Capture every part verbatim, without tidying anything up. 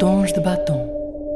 Tons de Batom.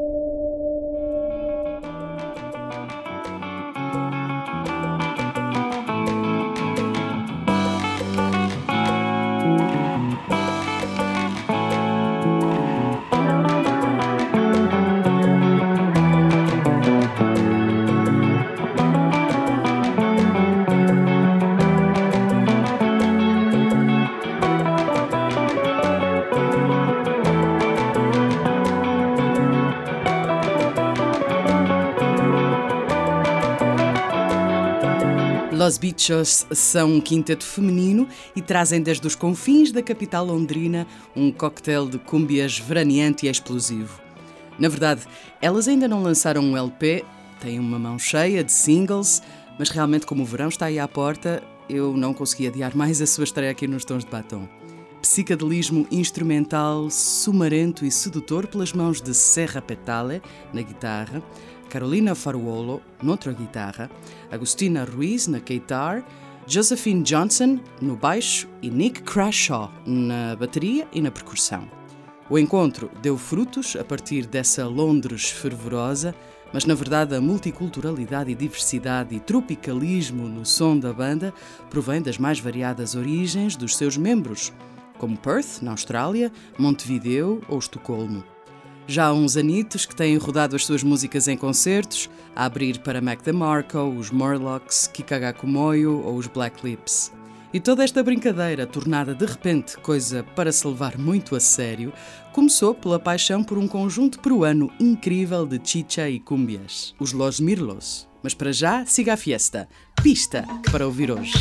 Los Bichos são um quinteto feminino e trazem desde os confins da capital londrina um cocktail de cúmbias veraneante e explosivo. Na verdade, elas ainda não lançaram um L P, têm uma mão cheia de singles, mas realmente como o verão está aí à porta, eu não consegui adiar mais a sua estreia aqui nos Tons de Batom. Psicadelismo instrumental, sumarento e sedutor pelas mãos de Serra Petale, na guitarra, Carolina Faruolo, noutra guitarra, Agustina Ruiz, na guitarra, Josephine Johnson, no baixo e Nick Crashaw, na bateria e na percussão. O encontro deu frutos a partir dessa Londres fervorosa, mas na verdade a multiculturalidade e diversidade e tropicalismo no som da banda provém das mais variadas origens dos seus membros, como Perth, na Austrália, Montevideo ou Estocolmo. Já há uns anitos que têm rodado as suas músicas em concertos, a abrir para Mac DeMarco, os Morlocks, Kikagaku Moyo ou os Black Lips. E toda esta brincadeira, tornada de repente coisa para se levar muito a sério, começou pela paixão por um conjunto peruano incrível de chicha e cúmbias, os Los Mirlos. Mas para já, siga a fiesta. Pista para ouvir hoje.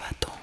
batom.